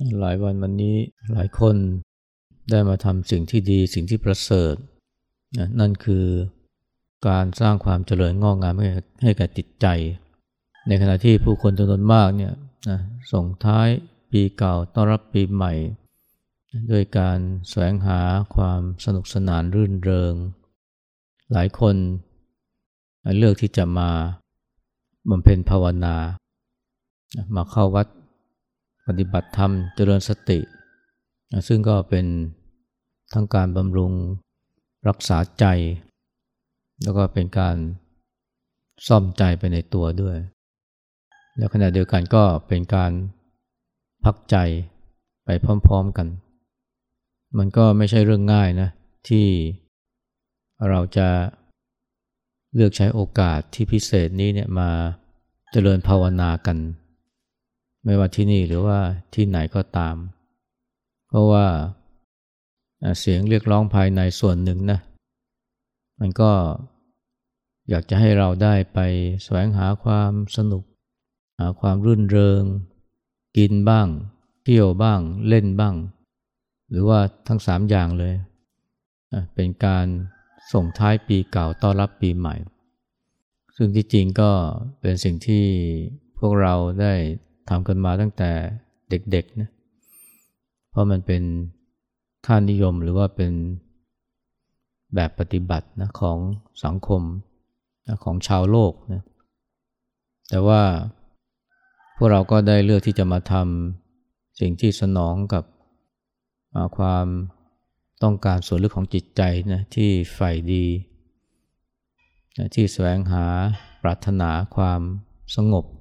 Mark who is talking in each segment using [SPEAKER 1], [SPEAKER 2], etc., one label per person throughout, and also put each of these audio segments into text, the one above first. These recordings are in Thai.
[SPEAKER 1] หลายวันวันนี้หลายคนได้มาทำสิ่งที่ดีสิ่งที่ประเสริฐนั่นคือการสร้างความเจริญงอกงามให้แก่จิตใจในขณะที่ผู้คนจำนวนมากเนี่ยส่งท้ายปีเก่าต้อนรับปีใหม่ด้วยการแสวงหาความสนุกสนานรื่นเริงหลายคนเลือกที่จะมาบำเพ็ญภาวนามาเข้าวัดปฏิบัติธรรมเจริญสติซึ่งก็เป็นทั้งการบำรุงรักษาใจแล้วก็เป็นการซ่อมใจไปในตัวด้วยแล้วขณะเดียวกันก็เป็นการพักใจไปพร้อมๆกันมันก็ไม่ใช่เรื่องง่ายนะที่เราจะเลือกใช้โอกาสที่พิเศษนี้เนี่ยมาเจริญภาวนากันไม่ว่าที่นี่หรือว่าที่ไหนก็ตามเพราะว่าเสียงเรียกร้องภายในส่วนหนึ่งนะมันก็อยากจะให้เราได้ไปแสวงหาความสนุกหาความรื่นเริงกินบ้างเที่ยวบ้างเล่นบ้างหรือว่าทั้ง3อย่างเลยเป็นการส่งท้ายปีเก่าต้อนรับปีใหม่ซึ่งที่จริงก็เป็นสิ่งที่พวกเราได้ทำกันมาตั้งแต่เด็กๆนะเพราะมันเป็นค่านิยมหรือว่าเป็นแบบปฏิบัตินะของสังคมนะของชาวโลกนะแต่ว่าพวกเราก็ได้เลือกที่จะมาทำสิ่งที่สนองกับความต้องการส่วนลึกของจิตใจนะที่ใฝ่ดีนะที่แสวงหาปรารถนาความสงบ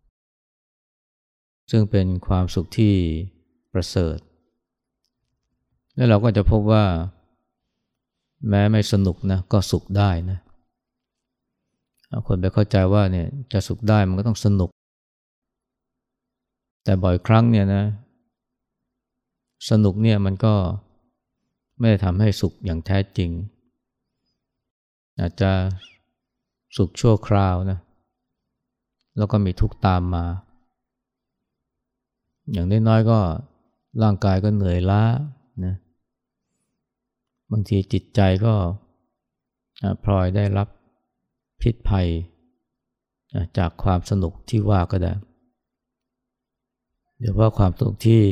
[SPEAKER 1] ซึ่งเป็นความสุขที่ประเสริฐแล้วเราก็จะพบว่าแม้ไม่สนุกนะก็สุขได้นะคนไปเข้าใจว่าเนี่ยจะสุขได้มันก็ต้องสนุกแต่บ่อยครั้งเนี่ยนะสนุกเนี่ยมันก็ไม่ได้ทำให้สุขอย่างแท้จริงอาจจะสุขชั่วคราวนะแล้วก็มีทุกข์ตามมาอย่างน้อยๆก็ร่างกายก็เหนื่อยล้านะบางทีจิตใจก็พลอยได้รับพิษภัยจากความสนุกที่ว่าก็ได้เดี๋ยวว่าความสนุกที่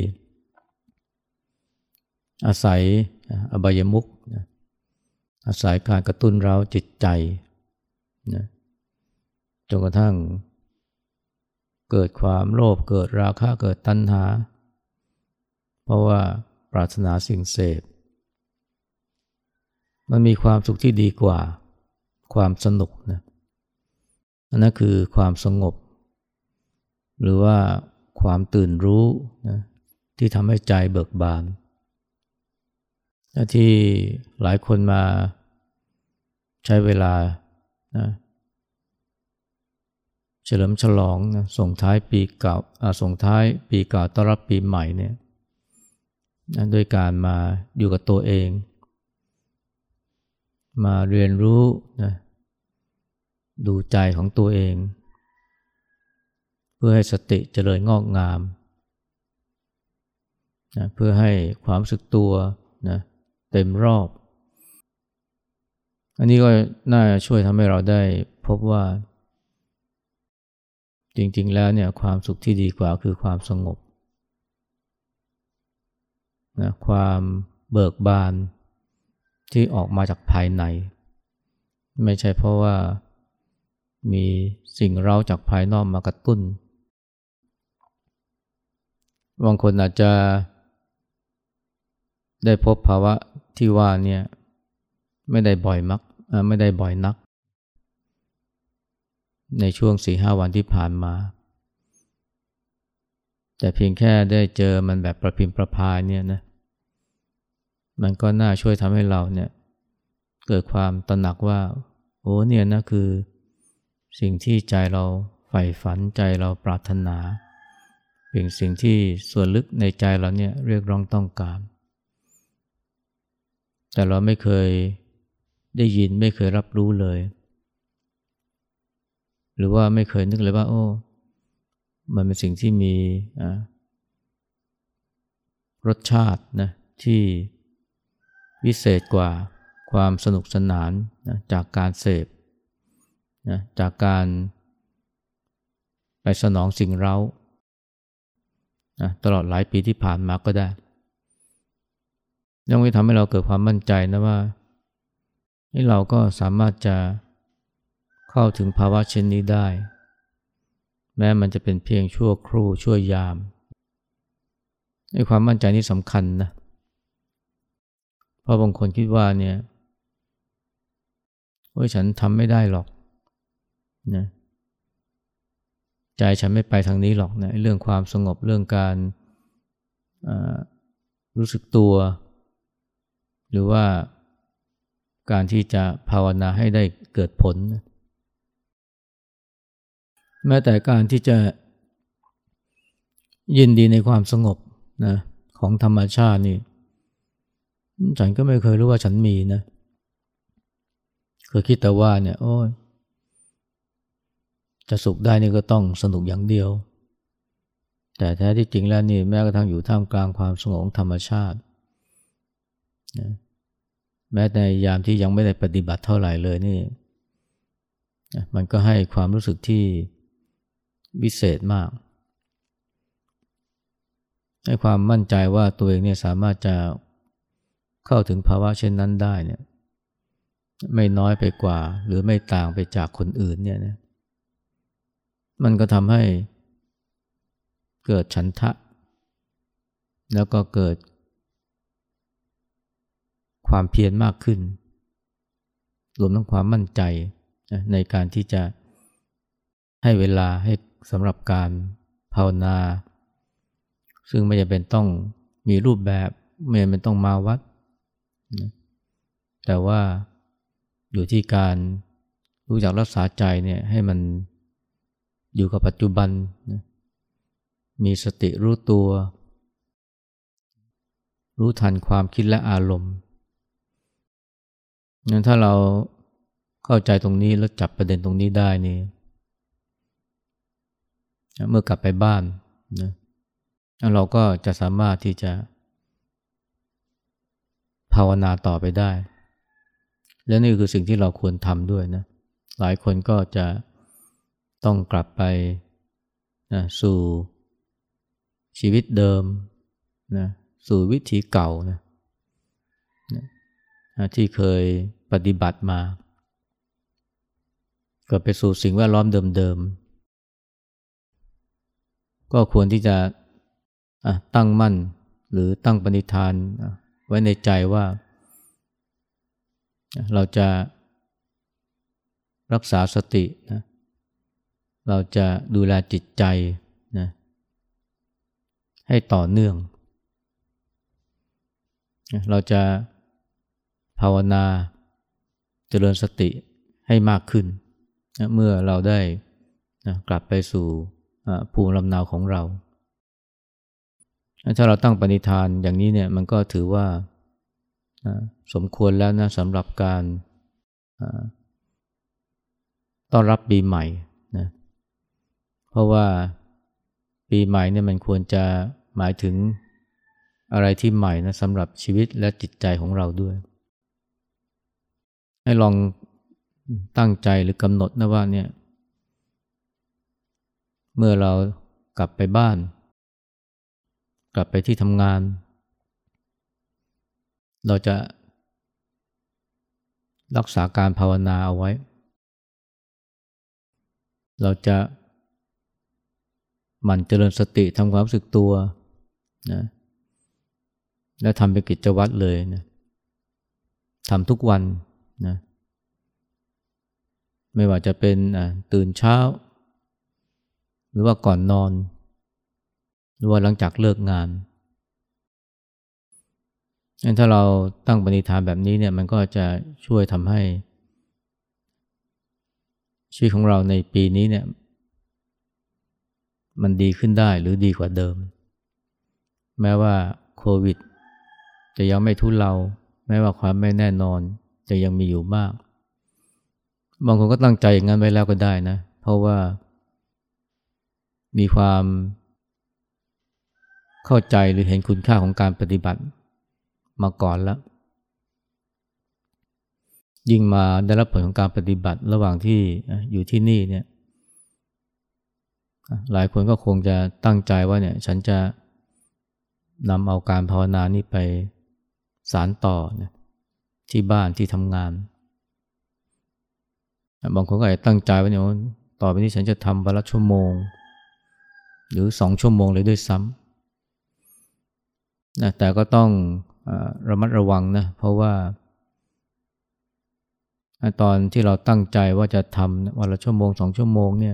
[SPEAKER 1] อาศัยอบายมุขนะอาศัยการกระตุ้นเร้าจิตใจนะจนกระทั่งเกิดความโลภเกิดราคะเกิดตัณหาเพราะว่าปรารถนาสิ่งเสพมันมีความสุขที่ดีกว่าความสนุกนะนั่นคือความสงบหรือว่าความตื่นรู้นะที่ทำให้ใจเบิกบานที่หลายคนมาใช้เวลานะเฉลิมฉลองนะส่งท้ายปีเก่าส่งท้ายปีเก่าต้อนรับปีใหม่เนี่ยนะด้วยการมาอยู่กับตัวเองมาเรียนรู้นะดูใจของตัวเองเพื่อให้สติเจริญงอกงามนะเพื่อให้ความรู้สึกตัวนะเต็มรอบอันนี้ก็น่าช่วยทำให้เราได้พบว่าจริงๆแล้วเนี่ยความสุขที่ดีกว่าคือความสงบนะความเบิกบานที่ออกมาจากภายในไม่ใช่เพราะว่ามีสิ่งเร้าจากภายนอกมากระตุ้นบางคนอาจจะได้พบภาวะที่ว่าเนี่ยไม่ได้บ่อยนักในช่วง 4-5 วันที่ผ่านมาแต่เพียงแค่ได้เจอมันแบบประพิมพ์ประพายเนี่ยนะมันก็น่าช่วยทำให้เราเนี่ยเกิดความตระหนักว่าโอ้เนี่ยนะคือสิ่งที่ใจเราใฝ่ฝันใจเราปรารถนาเป็นสิ่งที่ส่วนลึกในใจเราเนี่ยเรียกร้องต้องการแต่เราไม่เคยได้ยินไม่เคยรับรู้เลยหรือว่าไม่เคยนึกเลยว่าโอ้มันเป็นสิ่งที่มีรสชาตินะที่วิเศษกว่าความสนุกสนานนะจากการเสพนะจากการไปสนองสิ่งเร้านะตลอดหลายปีที่ผ่านมาก็ได้ยังไม่ทำให้เราเกิดความมั่นใจนะว่าเราก็สามารถจะเข้าถึงภาวะเช่นนี้ได้แม้มันจะเป็นเพียงชั่วครู่ชั่วยามความมั่นใจนี้สำคัญนะเพราะบางคนคิดว่าเนี่ยฉันทำไม่ได้หรอกนะใจฉันไม่ไปทางนี้หรอกนะเรื่องความสงบเรื่องการรู้สึกตัวหรือว่าการที่จะภาวนาให้ได้เกิดผลแม้แต่การที่จะยินดีในความสงบนะของธรรมชาตินี่ฉันก็ไม่เคยรู้ว่าฉันมีนะเคยคิดแต่ว่าเนี่ยจะสุขได้นี่ก็ต้องสนุกอย่างเดียวแต่แท้ที่จริงแล้วนี่แม้กระทั่งอยู่ท่ามกลางความสงบของธรรมชาตินะแม้ในยามที่ยังไม่ได้ปฏิบัติเท่าไหร่เลยนี่มันก็ให้ความรู้สึกที่วิเศษมากให้ความมั่นใจว่าตัวเองเนี่ยสามารถจะเข้าถึงภาวะเช่นนั้นได้เนี่ยไม่น้อยไปกว่าหรือไม่ต่างไปจากคนอื่นเนี่ยนะมันก็ทำให้เกิดฉันทะแล้วก็เกิดความเพียรมากขึ้นรวมทั้งความมั่นใจในการที่จะให้เวลาให้สำหรับการภาวนาซึ่งไม่จำเป็นต้องมีรูปแบบไม่จำเป็นต้องมาวัดแต่ว่าอยู่ที่การรู้จักรักษาใจเนี่ยให้มันอยู่กับปัจจุบันมีสติรู้ตัวรู้ทันความคิดและอารมณ์งั้นถ้าเราเข้าใจตรงนี้แล้วจับประเด็นตรงนี้ได้นี่เมื่อกลับไปบ้านนะเราก็จะสามารถที่จะภาวนาต่อไปได้และนี่คือสิ่งที่เราควรทำด้วยนะหลายคนก็จะต้องกลับไปนะสู่ชีวิตเดิมนะสู่วิถีเก่านะที่เคยปฏิบัติมาก็ไปสู่สิ่งแวดล้อมเดิมๆก็ควรที่จะตั้งมั่นหรือตั้งปณิธานไว้ในใจว่าเราจะรักษาสตินะเราจะดูแลจิตใจนะให้ต่อเนื่องเราจะภาวนาเจริญสติให้มากขึ้นนะเมื่อเราได้นะกลับไปสู่ภูมิลำเนาของเราถ้าเราตั้งปณิธานอย่างนี้เนี่ยมันก็ถือว่าสมควรแล้วนะสำหรับการต้อนรับปีใหม่นะเพราะว่าปีใหม่เนี่ยมันควรจะหมายถึงอะไรที่ใหม่นะสำหรับชีวิตและจิตใจของเราด้วยให้ลองตั้งใจหรือกำหนดนะว่าเนี่ยเมื่อเรากลับไปบ้านกลับไปที่ทำงานเราจะรักษาการภาวนาเอาไว้เราจะหมั่นเจริญสติทำความรู้สึกตัวนะและทำเป็นกิจวัตรเลยนะทำทุกวันนะไม่ว่าจะเป็นตื่นเช้าหรือว่าก่อนนอนหรือว่าหลังจากเลิกงานงั้นถ้าเราตั้งปณิธานแบบนี้เนี่ยมันก็จะช่วยทำให้ชีวิตของเราในปีนี้เนี่ยมันดีขึ้นได้หรือดีกว่าเดิมแม้ว่าโควิดจะยังไม่ทุเลาแม้ว่าความไม่แน่นอนจะยังมีอยู่มากบางคนก็ตั้งใจอย่างนั้นไว้แล้วก็ได้นะเพราะว่ามีความเข้าใจหรือเห็นคุณค่าของการปฏิบัติมาก่อนแล้วยิ่งมาได้รับผลของการปฏิบัติระหว่างที่อยู่ที่นี่เนี่ยหลายคนก็คงจะตั้งใจว่าเนี่ยฉันจะนำเอาการภาวนานี้ไปสานต่อเนี่ยที่บ้านที่ทำงานบางคนก็อาจจะตั้งใจว่าเนี่ยต่อไปนี้ฉันจะทำวันละชั่วโมงหรือ2 ชั่วโมงเลยด้วยซ้ำนะแต่ก็ต้องระมัดระวังนะเพราะว่าตอนที่เราตั้งใจว่าจะทำวันละชั่วโมง2 ชั่วโมงเนี่ย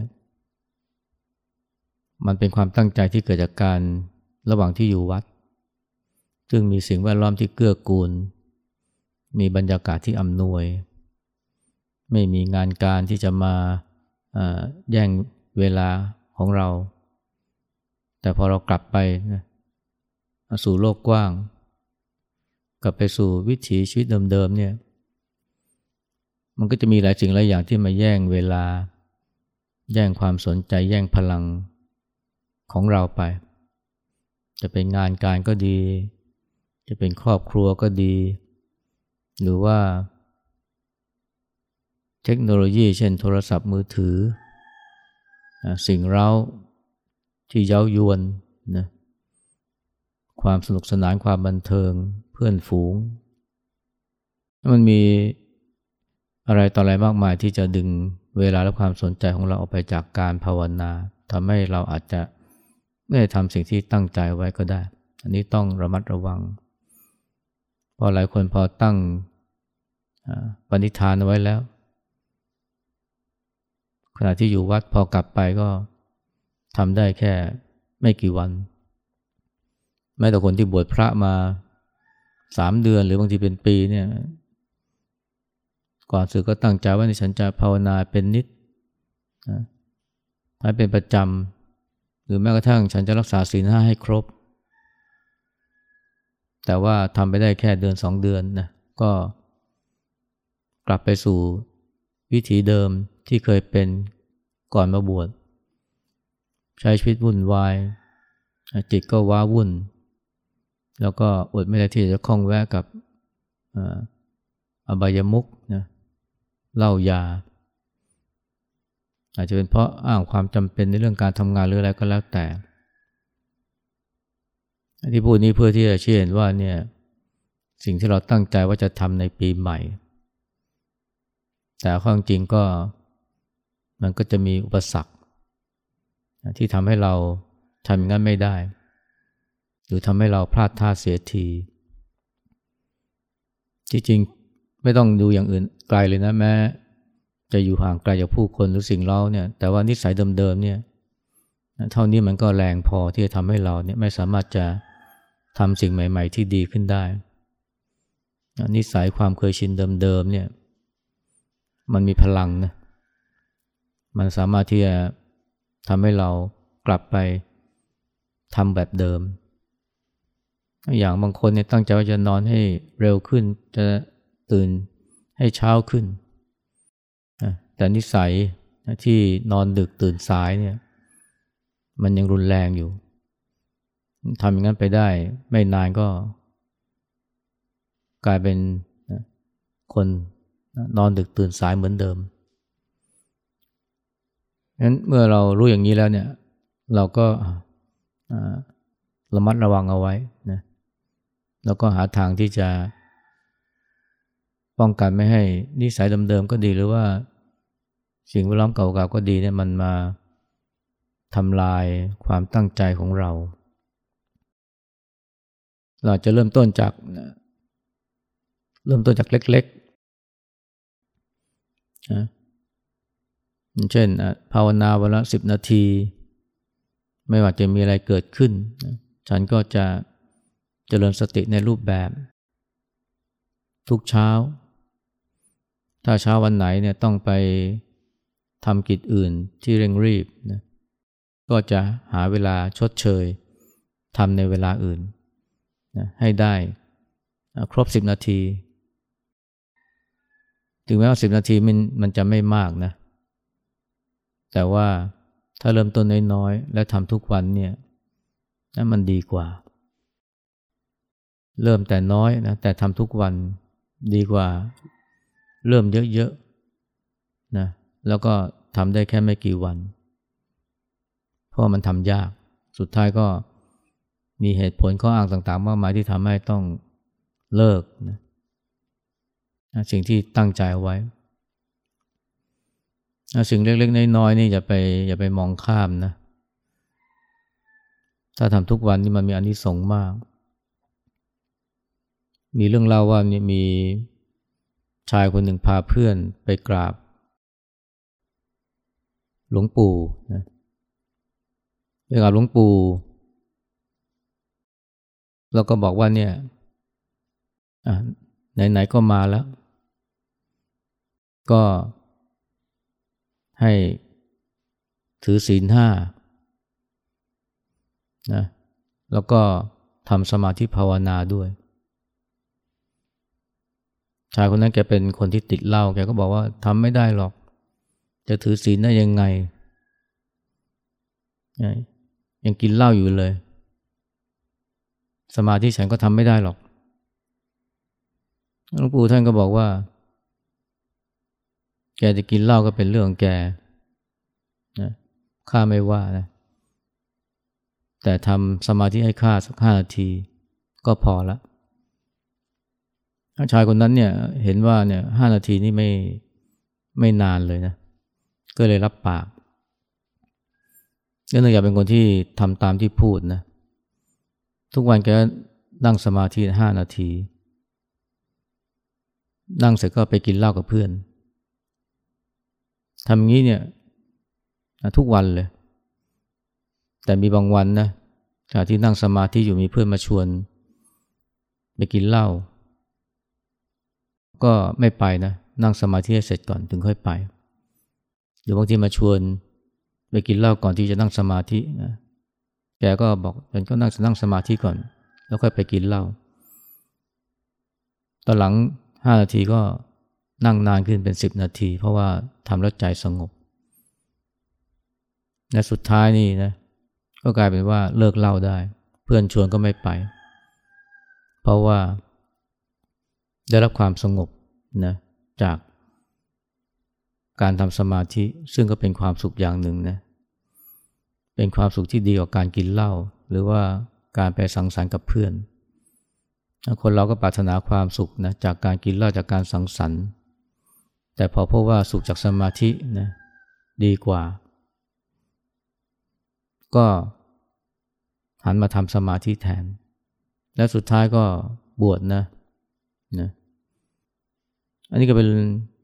[SPEAKER 1] มันเป็นความตั้งใจที่เกิดจากการระหว่างที่อยู่วัดซึ่งมีสิ่งแวดล้อมที่เกื้อกูลมีบรรยากาศที่อำนวยไม่มีงานการที่จะมาแย่งเวลาของเราแต่พอเรากลับไปนะสู่โลกกว้างกลับไปสู่วิถีชีวิตเดิมๆเนี่ยมันก็จะมีหลายสิ่งหลายอย่างที่มาแย่งเวลาแย่งความสนใจแย่งพลังของเราไปจะเป็นงานการก็ดีจะเป็นครอบครัวก็ดีหรือว่าเทคโนโลยีเช่นโทรศัพท์มือถือสิ่งเร้าที่เย้ายวนนะความสนุกสนานความบันเทิงเพื่อนฝูงมันมีอะไรต่ออะไรมากมายที่จะดึงเวลาและความสนใจของเราออกไปจากการภาวนาทำให้เราอาจจะไม่ได้ทำสิ่งที่ตั้งใจไว้ก็ได้อันนี้ต้องระมัดระวังเพราะหลายคนพอตั้งปณิธานเอาไว้แล้วขณะที่อยู่วัดพอกลับไปก็ทำได้แค่ไม่กี่วันแม้แต่คนที่บวชพระมา3 เดือนหรือบางทีเป็นปีเนี่ยก่อนศึกก็ตั้งใจว่าฉันจะภาวนาเป็นนิจให้เป็นประจำหรือแม้กระทั่งฉันจะรักษาศีล 5ให้ครบแต่ว่าทำไปได้แค่1-2 เดือนนะก็กลับไปสู่วิถีเดิมที่เคยเป็นก่อนมาบวชใช้ชีวิตวุ่นวายจิตก็ว้าวุ่นแล้วก็อดไม่ได้ที่จะคล้องแวะกับอบายมุขนะเหล้ายาอาจจะเป็นเพราะอ้างความจำเป็นในเรื่องการทำงานหรืออะไรก็แล้วแต่ที่พูดนี้เพื่อที่จะชี้เห็นว่าเนี่ยสิ่งที่เราตั้งใจว่าจะทำในปีใหม่แต่ความจริงก็มันก็จะมีอุปสรรคที่ทำให้เราทำอย่างนั้นไม่ได้หรือทำให้เราพลาดท่าเสียทีที่จริงไม่ต้องดูอย่างอื่นไกลเลยนะแม้จะอยู่ห่างไกลจากผู้คนหรือสิ่งเร้าเนี่ยแต่ว่านิสัยเดิมๆเนี่ยเท่านี้มันก็แรงพอที่จะทำให้เราเนี่ยไม่สามารถจะทำสิ่งใหม่ๆที่ดีขึ้นได้นิสัยความเคยชินเดิมๆเนี่ยมันมีพลังนะมันสามารถที่จะทำให้เรากลับไปทำแบบเดิมอย่างบางคนเนี่ยตั้งใจว่าจะนอนให้เร็วขึ้นจะตื่นให้เช้าขึ้นแต่นิสัยที่นอนดึกตื่นสายเนี่ยมันยังรุนแรงอยู่ทำอย่างนั้นไปได้ไม่นานก็กลายเป็นคนนอนดึกตื่นสายเหมือนเดิมงั้นเมื่อเรารู้อย่างนี้แล้วเนี่ยเราก็ระมัดระวังเอาไว้นะแล้วก็หาทางที่จะป้องกันไม่ให้นิสัยเดิมๆก็ดีหรือว่าสิ่งแวดล้อมเก่าๆก็ดีเนี่ยมันมาทำลายความตั้งใจของเราเราจะเริ่มต้นจากเล็กๆนะเช่นภาวนาวันละ10 นาทีไม่ว่าจะมีอะไรเกิดขึ้นฉันก็จะเจริญสติในรูปแบบทุกเช้าถ้าเช้าวันไหนเนี่ยต้องไปทำกิจอื่นที่เร่งรีบนะก็จะหาเวลาชดเชยทำในเวลาอื่นนะให้ได้ครบ10 นาทีถึงแม้ว่า10 นาทีมันจะไม่มากนะแต่ว่าถ้าเริ่มต้นน้อยๆและทำทุกวันเนี่ยนั้นมันดีกว่าเริ่มแต่น้อยนะแต่ทำทุกวันดีกว่าเริ่มเยอะๆนะแล้วก็ทำได้แค่ไม่กี่วันเพราะมันทำยากสุดท้ายก็มีเหตุผลข้ออ้างต่างๆมากมายที่ทำให้ต้องเลิกนะสิ่งที่ตั้งใจเอาไว้สิ่งเล็กๆน้อยๆนี่อย่าไปมองข้ามนะถ้าทำทุกวันนี่มันมีอานิสงส์มากมีเรื่องเล่าว่ามีชายคนหนึ่งพาเพื่อนไปกราบหลวงปู่นะไปกราบหลวงปู่แล้วก็บอกว่าเนี่ยไหนๆก็มาแล้วก็ให้ถือศีล5นะแล้วก็ทำสมาธิภาวนาด้วยชายคนนั้นแกเป็นคนที่ติดเหล้าแกก็บอกว่าทำไม่ได้หรอกจะถือศีลได้ยังไงยังกินเหล้าอยู่เลยสมาธิฉันก็ทำไม่ได้หรอกหลวงปู่ท่านก็บอกว่าแกจะกินเหล้าก็เป็นเรื่องของแกนะข้าไม่ว่านะแต่ทำสมาธิให้ข้าสัก5 นาทีก็พอละชายคนนั้นเนี่ยเห็นว่าเนี่ย5 นาทีนี่ไม่นานเลยนะก็เลยรับปากก็เนื่องจากเป็นคนที่ทำตามที่พูดนะทุกวันแกนั่งสมาธิ5 นาทีนั่งเสร็จก็ไปกินเหล้ากับเพื่อนทำงี้เนี่ยทุกวันเลยแต่มีบางวันนะจากที่นั่งสมาธิอยู่มีเพื่อนมาชวนไปกินเหล้าก็ไม่ไปนะนั่งสมาธิให้เสร็จก่อนถึงค่อยไปหรือบางทีมาชวนไปกินเหล้าก่อนที่จะนั่งสมาธินะแกก็บอกฉันก็นั่งสมาธิก่อนแล้วค่อยไปกินเหล้าตอนหลัง5 นาทีก็นั่งนานขึ้นเป็น10 นาทีเพราะว่าทำแล้วใจสงบและสุดท้ายนี่นะก็กลายเป็นว่าเลิกเหล้าได้เพื่อนชวนก็ไม่ไปเพราะว่าได้รับความสงบนะจากการทำสมาธิซึ่งก็เป็นความสุขอย่างหนึ่งนะเป็นความสุขที่ดีกว่าการกินเหล้าหรือว่าการไปสังสรรค์กับเพื่อนคนเราก็ปรารถนาความสุขนะจากการกินเหล้าจากการสังสรรค์แต่พอพบว่าสุขจากสมาธินะดีกว่าก็หันมาทำสมาธิแทนและสุดท้ายก็บวชนะอันนี้ก็เป็น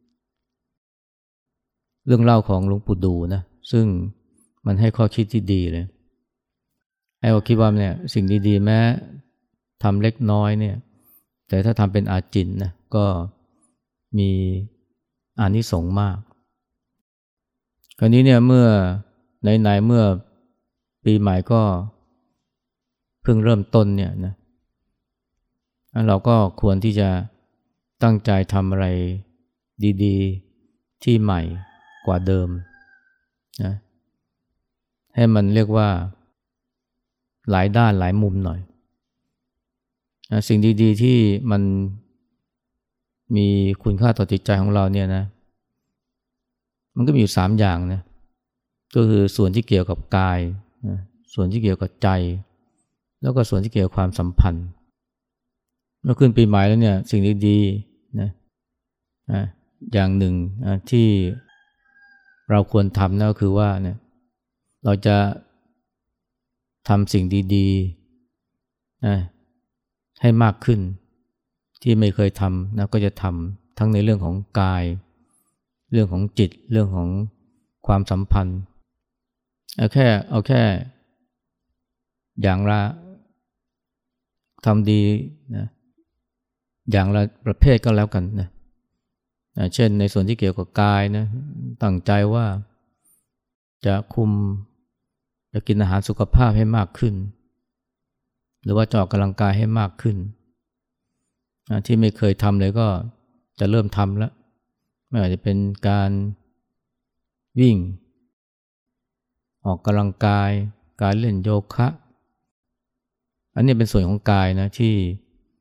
[SPEAKER 1] เรื่องเล่าของหลวงปู่ดูนะซึ่งมันให้ข้อคิดที่ดีเลยให้เราคิดว่าเนี่ยสิ่งดีๆแม้ทำเล็กน้อยเนี่ยแต่ถ้าทำเป็นอาจินนะก็มีอานิสงส์มากคราวนี้เนี่ยเมื่อไหนๆเมื่อปีใหม่ก็เพิ่งเริ่มต้นเนี่ยนะเราก็ควรที่จะตั้งใจทำอะไรดีๆที่ใหม่กว่าเดิมนะให้มันเรียกว่าหลายด้านหลายมุมหน่อยนะสิ่งดีๆที่มันมีคุณค่าต่อจิตใจของเราเนี่ยนะมันก็มีอยู่3 อย่างนะก็คือส่วนที่เกี่ยวกับกายนะส่วนที่เกี่ยวกับใจแล้วก็ส่วนที่เกี่ยวกับความสัมพันธ์เมื่อขึ้นปีใหม่แล้วเนี่ยสิ่งดีๆนะอย่างหนึ่งที่เราควรทำนั่นก็คือว่าเนี่ยเราจะทำสิ่งดีๆนะให้มากขึ้นที่ไม่เคยทำนะก็จะทำทั้งในเรื่องของกายเรื่องของจิตเรื่องของความสัมพันธ์เอาแค่อย่างละทำดีนะอย่างละประเภทก็แล้วกันนะเช่นในส่วนที่เกี่ยวกับกายนะตั้งใจว่าจะกินอาหารสุขภาพให้มากขึ้นหรือว่าจะออกกำลังกายให้มากขึ้นที่ไม่เคยทำเลยก็จะเริ่มทำแล้วไม่ว่าจะเป็นการวิ่งออกกำลังกายการเล่นโยคะอันนี้เป็นส่วนของกายนะที่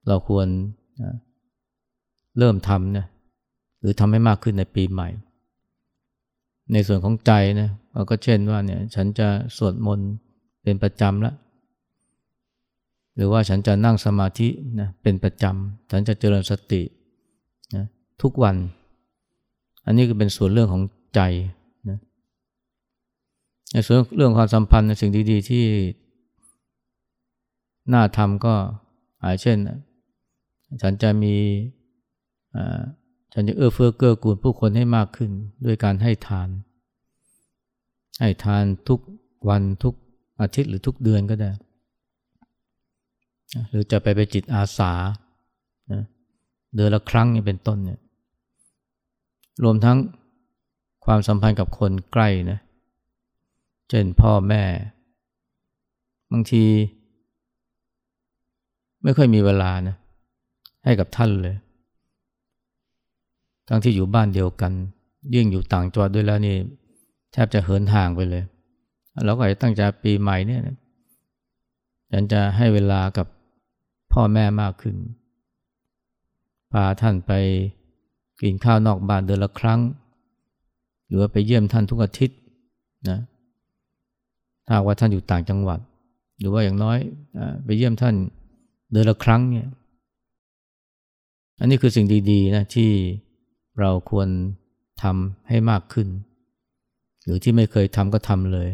[SPEAKER 1] เราควรเริ่มทำนะหรือทำให้มากขึ้นในปีใหม่ในส่วนของใจนะก็เช่นว่าเนี่ยฉันจะสวดมนต์เป็นประจำละหรือว่าฉันจะนั่งสมาธินะเป็นประจำฉันจะเจริญสตินะทุกวันอันนี้ก็เป็นส่วนเรื่องของใจนะในส่วนเรื่องความสัมพันธ์ในสิ่งดีๆที่น่าทำก็เช่นฉันจะมีฉันจะเอื้อเฟื้อเกื้อกูลผู้คนให้มากขึ้นด้วยการให้ทานทุกวันทุกอาทิตย์หรือทุกเดือนก็ได้หรือจะไปจิตอาสานะเดือนละครั้งนี่เป็นต้นเนี่ยรวมทั้งความสัมพันธ์กับคนใกล้นะเช่นพ่อแม่บางทีไม่ค่อยมีเวลานะให้กับท่านเลยทั้งที่อยู่บ้านเดียวกันยิ่งอยู่ต่างจังหวัดด้วยแล้วนี่แทบจะเหินห่างไปเลยเราก็อาจจะตั้งใจปีใหม่เนี่ยฉันจะให้เวลากับพ่อแม่มากขึ้นพาท่านไปกินข้าวนอกบ้านเดือนละครั้งหรือว่าไปเยี่ยมท่านทุกอาทิตย์นะถ้าว่าท่านอยู่ต่างจังหวัดหรือว่าอย่างน้อยไปเยี่ยมท่านเดือนละครั้งเนี่ยอันนี้คือสิ่งดีๆนะที่เราควรทำให้มากขึ้นหรือที่ไม่เคยทำก็ทำเลย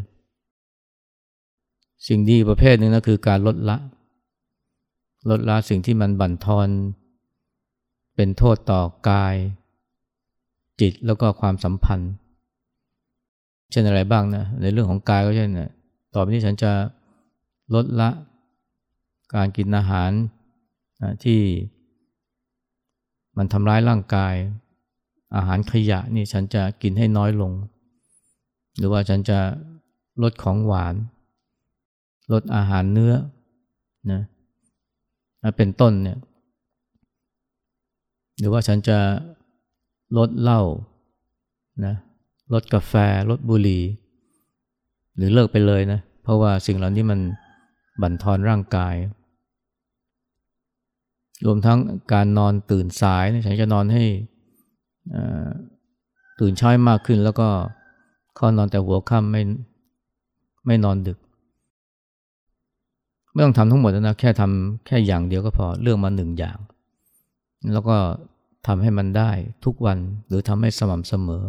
[SPEAKER 1] สิ่งดีประเภทหนึ่งนะคือการลดละสิ่งที่มันบั่นทอนเป็นโทษต่อกายจิตแล้วก็ความสัมพันธ์เช่นอะไรบ้างนะในเรื่องของกายก็เช่นนะต่อไปนี้ฉันจะลดละการกินอาหารที่มันทำร้ายร่างกายอาหารขยะนี่ฉันจะกินให้น้อยลงหรือว่าฉันจะลดของหวานลดอาหารเนื้อนะเป็นต้นเนี่ยหรือว่าฉันจะลดเหล้านะลดกาแฟลดบุหรี่หรือเลิกไปเลยนะเพราะว่าสิ่งเหล่านี้มันบั่นทอนร่างกายรวมทั้งการนอนตื่นสายฉันจะนอนให้ตื่นเช้ามากขึ้นแล้วก็เข้านอนแต่หัวค่ำไม่นอนดึกไม่ต้องทำทั้งหมดนะแค่ทำแค่อย่างเดียวก็พอเลือกมาหนึ่งอย่างแล้วก็ทำให้มันได้ทุกวันหรือทำให้สม่ำเสมอ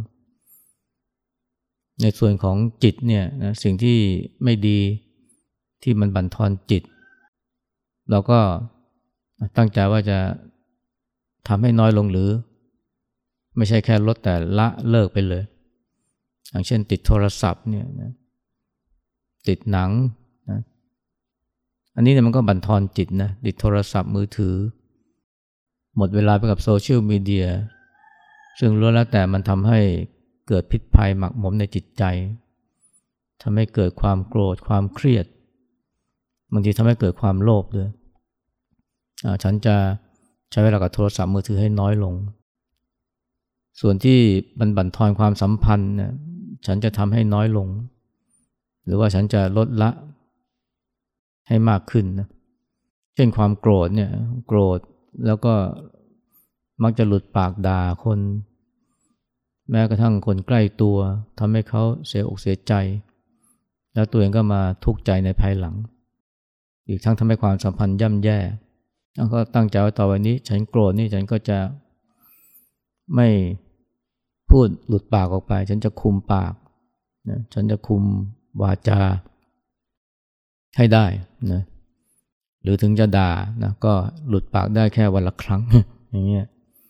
[SPEAKER 1] ในส่วนของจิตเนี่ยนะสิ่งที่ไม่ดีที่มันบั่นทอนจิตเราก็ตั้งใจว่าจะทำให้น้อยลงหรือไม่ใช่แค่ลดแต่ละเลิกไปเลยอย่างเช่นติดโทรศัพท์เนี่ยนะติดหนังนะอันนี้เนี่ยมันก็บั่นทอนจิตนะติดโทรศัพท์มือถือหมดเวลาไปกับโซเชียลมีเดียซึ่งล้วนแล้วแต่มันทำให้เกิดพิษภัยหมักหมมในจิตใจทำให้เกิดความโกรธความเครียดบางทีทำให้เกิดความโลภด้วยฉันจะใช้เวลากับโทรศัพท์มือถือให้น้อยลงส่วนที่มันบั่นทอนความสัมพันธ์เนี่ยฉันจะทำให้น้อยลงหรือว่าฉันจะลดละให้มากขึ้นนะเช่นความโกรธเนี่ยโกรธแล้วก็มักจะหลุดปากด่าคนแม้กระทั่งคนใกล้ตัวทำให้เขาเสียอกเสียใจแล้วตัวเองก็มาทุกข์ใจในภายหลังอีกทั้งทำให้ความสัมพันธ์ย่ำแย่แล้วก็ตั้งใจว่าต่อไปนี้ฉันโกรธนี่ฉันก็จะไม่พูดหลุดปากออกไปฉันจะคุมปากนะฉันจะคุมวาจาให้ได้นะหรือถึงจะด่านะก็หลุดปากได้แค่วันละครั้ง อย่างเงี้ย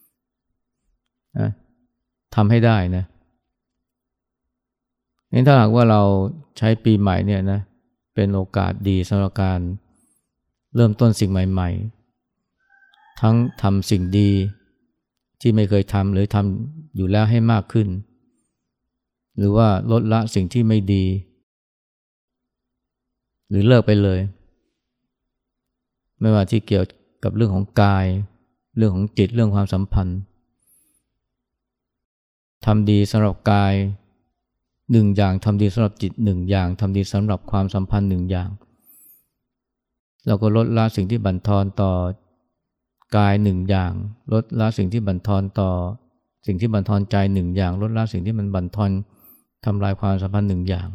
[SPEAKER 1] ทำให้ได้นะนี่ถ้าหากว่าเราใช้ปีใหม่เนี่ยนะเป็นโอกาสดีสำหรับการเริ่มต้นสิ่งใหม่ๆทั้งทำสิ่งดีที่ไม่เคยทำหรือทำอยู่แล้วให้มากขึ้นหรือว่าลดละสิ่งที่ไม่ดีหรือเลิกไปเลยไม่ว่าที่เกี่ยวกับเรื่องของกายเรื่องของจิตเรื่องความสัมพันธ์ทำดีสำหรับกายหนึ่งอย่างทำดีสำหรับจิตหนึ่งอย่างทำดีสำหรับความสัมพันธ์หนึ่งอย่างเราก็ลดละสิ่งที่บั่นทอนต่อกายหนึ่งอย่างลดละสิ่งที่บั่นทอนต่อสิ่งที่บั่นทอนใจหนึ่งอย่างลดละสิ่งที่มันบั่นทอนทำลายความสัมพันธ์หนึ่งอย่าง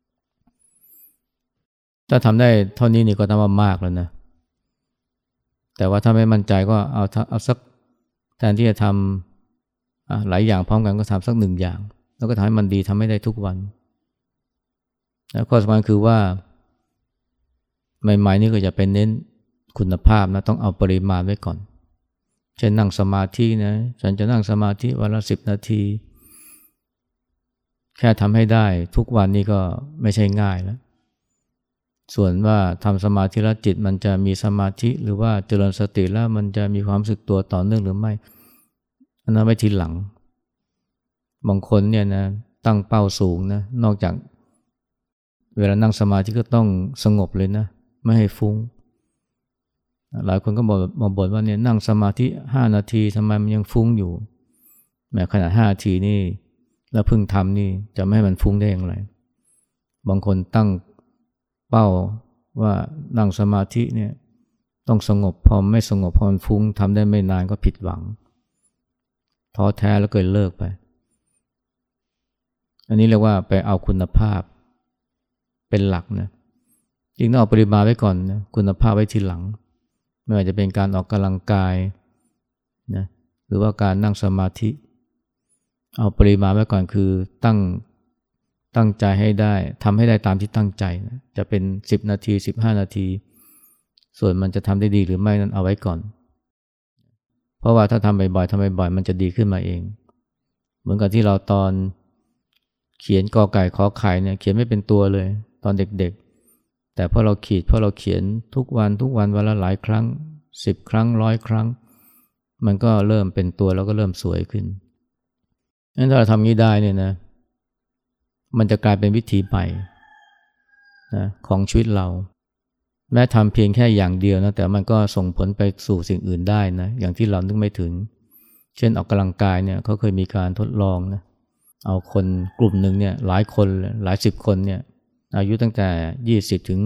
[SPEAKER 1] ถ้าทำได้เท่านี้นี่ก็ทำว่ามากแล้วนะแต่ว่าถ้าไม่มั่นใจก็เอาสักแทนที่จะทำหลายอย่างพร้อมกันก็ทำสักหนึ่งอย่างแล้วก็ทำให้มันดีทำให้ได้ทุกวันแล้วข้อสำคัญคือว่าใหม่ๆนี่ก็อย่าไปเน้นคุณภาพนะต้องเอาปริมาณไว้ก่อนเช่นนั่งสมาธินะฉันจะนั่งสมาธิวันละ10 นาทีแค่ทำให้ได้ทุกวันนี้ก็ไม่ใช่ง่ายแล้วส่วนว่าทำสมาธิแล้วจิตมันจะมีสมาธิหรือว่าเจริญสติแล้วมันจะมีความรู้สึกตัวต่อเนื่องหรือไม่อันนั้นไว้ทีหลังบางคนเนี่ยนะตั้งเป้าสูงนะนอกจากเวลานั่งสมาธิก็ต้องสงบเลยนะไม่ให้ฟุ้งหลายคนก็มาบ่นว่าเนี่ยนั่งสมาธิ5 นาทีทำไมมันยังฟุ้งอยู่แม้ขนาด5 นาทีนี่แล้วเพิ่งทำนี่จะไม่ให้มันฟุ้งได้อย่างไรบางคนตั้งเป้าว่านั่งสมาธิเนี่ยต้องสงบพอไม่สงบพอมันฟุ้งทำได้ไม่นานก็ผิดหวังท้อแท้แล้วก็เลิกไปอันนี้เรียกว่าไปเอาคุณภาพเป็นหลักนะจริงต้องเอาปริมาณไว้ก่อนนะคุณภาพไว้ทีหลังไม่ว่าจะเป็นการออกกำลังกายนะหรือว่าการนั่งสมาธิเอาปริมาณไว้ก่อนคือตั้งใจให้ได้ทำให้ได้ตามที่ตั้งใจนะจะเป็น10 นาที15 นาทีส่วนมันจะทำได้ดีหรือไม่นั้นเอาไว้ก่อนเพราะว่าถ้าทำบ่อยๆมันจะดีขึ้นมาเองเหมือนกับที่เราตอนเขียนกอไก่ขอไข่เนี่ยเขียนไม่เป็นตัวเลยตอนเด็กๆแต่พอเราเขียนทุกวันวันละหลายครั้ง10 ครั้ง100 ครั้งมันก็เริ่มเป็นตัวแล้วก็เริ่มสวยขึ้นงั้นถ้าเราทำงี้ได้เนี่ยนะมันจะกลายเป็นวิถีใหม่นะของชีวิตเราแม้ทำเพียงแค่อย่างเดียวนะแต่มันก็ส่งผลไปสู่สิ่งอื่นได้นะอย่างที่เรานึกไม่ถึงเช่นออกกำลังกายเนี่ยเขาเคยมีการทดลองนะเอาคนกลุ่มหนึ่งเนี่ยหลายคนหลาย10 คนเนี่ยอายุตั้งแต่20ถึง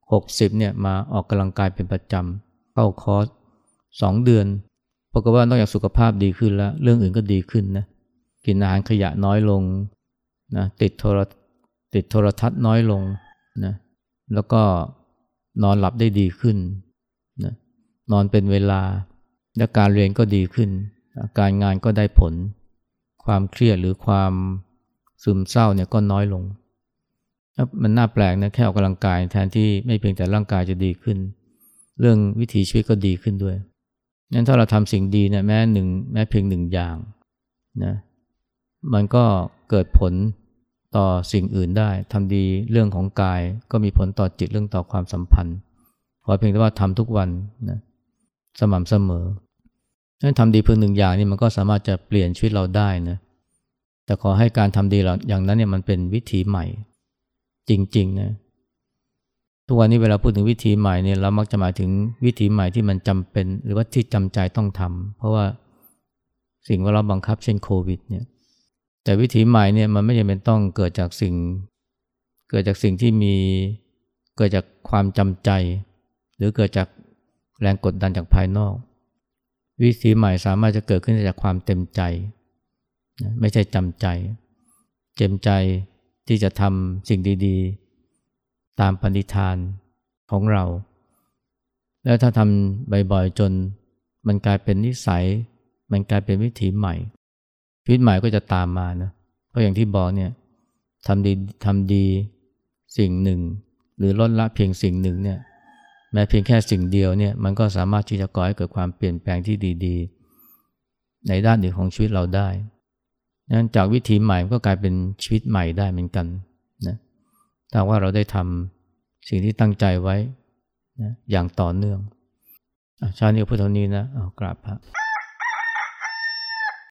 [SPEAKER 1] 60เนี่ยมาออกกำลังกายเป็นประจำเข้าคอร์ส2 เดือนปรากฏว่านอกจากสุขภาพดีขึ้นแล้วเรื่องอื่นก็ดีขึ้นนะกินอาหารขยะน้อยลงนะติดโทรทัศน์น้อยลงนะแล้วก็นอนหลับได้ดีขึ้นนะนอนเป็นเวลาและการเรียนก็ดีขึ้นการงานก็ได้ผลความเครียดหรือความซึมเศร้าเนี่ยก็น้อยลงมันน่าแปลกนะแค่ออกกำลังกายแทนที่ไม่เพียงแต่ร่างกายจะดีขึ้นเรื่องวิถีชีวิตก็ดีขึ้นด้วยงั้นถ้าเราทำสิ่งดีเนี่ยแม้เพียงหนึ่งอย่างนะมันก็เกิดผลต่อสิ่งอื่นได้ทำดีเรื่องของกายก็มีผลต่อจิตเรื่องต่อความสัมพันธ์ขอเพียงแต่ว่าทำทุกวันนะสม่ำเสมอถ้าทำดีเพียงหนึ่งอย่างนี่มันก็สามารถจะเปลี่ยนชีวิตเราได้นะแต่ขอให้การทำดีอย่างนั้นเนี่ยมันเป็นวิถีใหม่จริงๆนะทุกวันนี้เวลาพูดถึงวิถีใหม่เนี่ยเรามักจะหมายถึงวิถีใหม่ที่มันจำเป็นหรือว่าที่จำใจต้องทำเพราะว่าสิ่งแวดล้อมบังคับเช่นโควิดเนี่ยแต่วิถีใหม่เนี่ยมันไม่จำเป็นต้องเกิดจากสิ่งที่เกิดจากความจำใจหรือเกิดจากแรงกดดันจากภายนอกวิถีใหม่สามารถจะเกิดขึ้นจากความเต็มใจนะไม่ใช่จำใจเต็มใจที่จะทำสิ่งดีๆตามปณิธานของเราแล้วถ้าทำบ่อยๆจนมันกลายเป็นนิสัยมันกลายเป็นวิถีใหม่ชีวิตใหม่ก็จะตามมานะเพราะอย่างที่บอกเนี่ยทำดีสิ่งหนึ่งหรือลดละเพียงสิ่งหนึ่งเนี่ยแม้เพียงแค่สิ่งเดียวเนี่ยมันก็สามารถที่จะก่อให้เกิดความเปลี่ยนแปลงที่ดีๆในด้านอื่นของชีวิตเราได้นั้นจากวิถีใหม่ก็กลายเป็นชีวิตใหม่ได้เหมือนกันนะถ้าว่าเราได้ทำสิ่งที่ตั้งใจไว้นะอย่างต่อเนื่องชาตินี้พุทธนี้นะกราบพระ